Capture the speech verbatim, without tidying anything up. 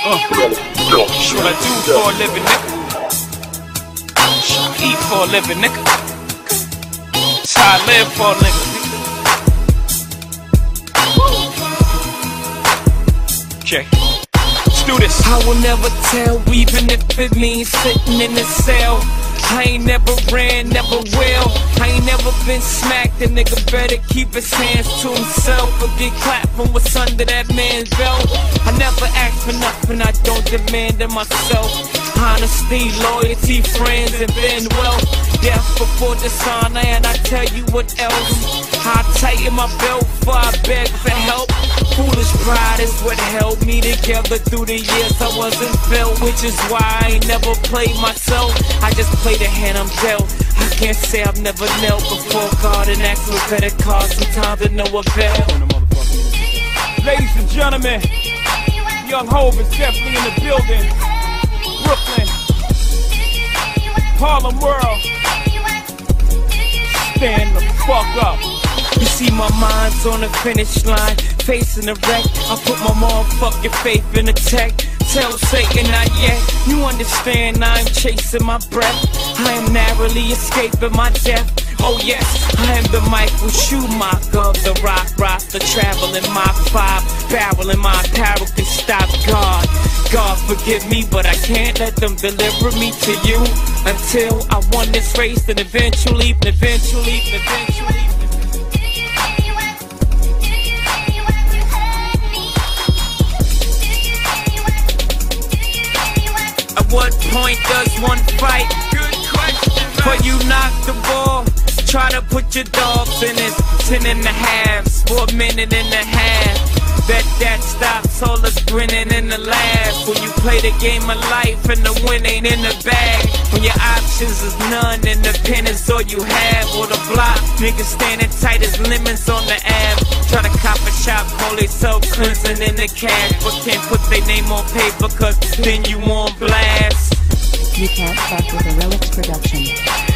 Uh, that's what I do for a living, nigga. Eat for a living, nigga. That's how I live for a living, nigga. Okay, let's do this. I will never tell, even if it means sitting in the cell. I ain't never ran, never will. I ain't never been smacked, a nigga better keep his hands to himself or get clapped from what's under that man's belt. I never ask for nothing, I don't demand of myself. Honesty, loyalty, friends, and then wealth. Death before dishonor, and I tell you what else. I tighten my belt before I beg for help. Foolish pride is what held me together through the years I wasn't felt, which is why I ain't never played myself. I just play the hand I'm dealt. I can't say I've never knelt before God and asked for better cause, sometimes to no avail. Ladies and gentlemen, Young Hov is definitely in the building. Brooklyn, Harlem World, stand the fuck up. You see my mind's on the finish line, facing the wreck. I put my motherfucking faith in the tech. Tell Satan not yet. You understand I'm chasing my breath. I am narrowly escaping my death. Oh yes, I am the Michael Schumacher of the rock roster, traveling my five barrel and my apparel can stop God. God forgive me, but I can't let them deliver me to you until I won this race, and eventually, eventually, eventually. At what point does one fight? Good question. But you knock the ball, try to put your dogs in it. Ten and a halves for a minute and a half. Bet that stops all us grinning in the laugh. When you play the game of life and the win ain't in the bag. When your options is none and the pen is all you have. Or the block, niggas standing tight as lemons on the ab. Try to cop a shop, call they self cleansing in the cash. But can't put their name on paper cause then you on blast. You can't fuck with a Relics production.